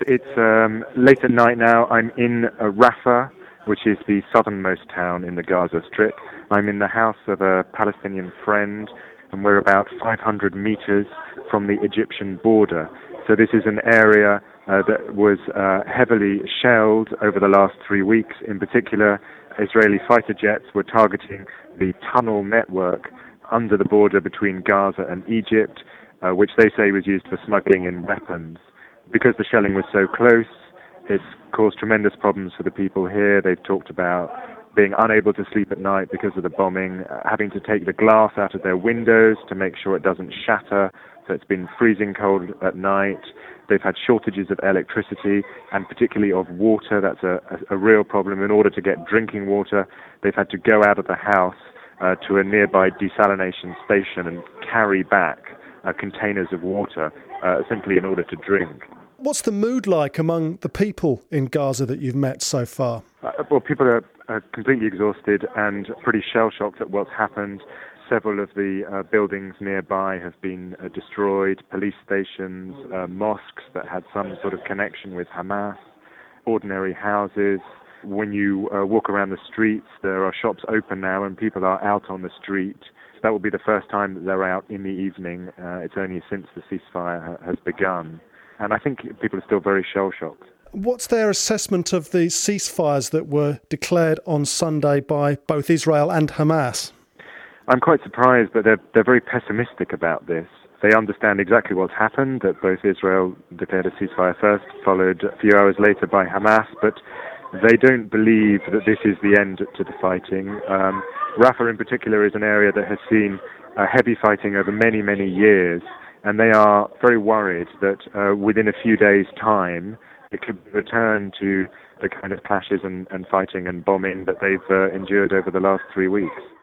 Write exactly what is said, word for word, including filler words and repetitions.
it's um, late at night now. I'm in uh, Rafah, which is the southernmost town in the Gaza Strip. I'm in the house of a Palestinian friend, and we're about five hundred meters from the Egyptian border. So this is an area uh, that was uh, heavily shelled over the last three weeks. In particular, Israeli fighter jets were targeting the tunnel network under the border between Gaza and Egypt, uh, which they say was used for smuggling in weapons. Because the shelling was so close, it's caused tremendous problems for the people here. They've talked about being unable to sleep at night because of the bombing, uh, having to take the glass out of their windows to make sure it doesn't shatter. So it's been freezing cold at night. They've had shortages of electricity and particularly of water. That's a, a, a real problem. In order to get drinking water, they've had to go out of the house uh, to a nearby desalination station and carry back uh, containers of water uh, simply in order to drink. What's the mood like among the people in Gaza that you've met so far? Uh, well, people are, are completely exhausted and pretty shell-shocked at what's happened. Several of the uh, buildings nearby have been uh, destroyed, police stations, uh, mosques that had some sort of connection with Hamas, ordinary houses. When you uh, walk around the streets, there are shops open now and people are out on the street. That will be the first time that they're out in the evening. Uh, it's only since the ceasefire ha- has begun. And I think people are still very shell-shocked. What's their assessment of the ceasefires that were declared on Sunday by both Israel and Hamas? I'm quite surprised, but they're, they're very pessimistic about this. They understand exactly what's happened, that both Israel declared a ceasefire first, followed a few hours later by Hamas, but they don't believe that this is the end to the fighting. Um, Rafah in particular is an area that has seen uh, heavy fighting over many, many years, and they are very worried that uh, within a few days' time it could return to the kind of clashes and, and fighting and bombing that they've uh, endured over the last three weeks.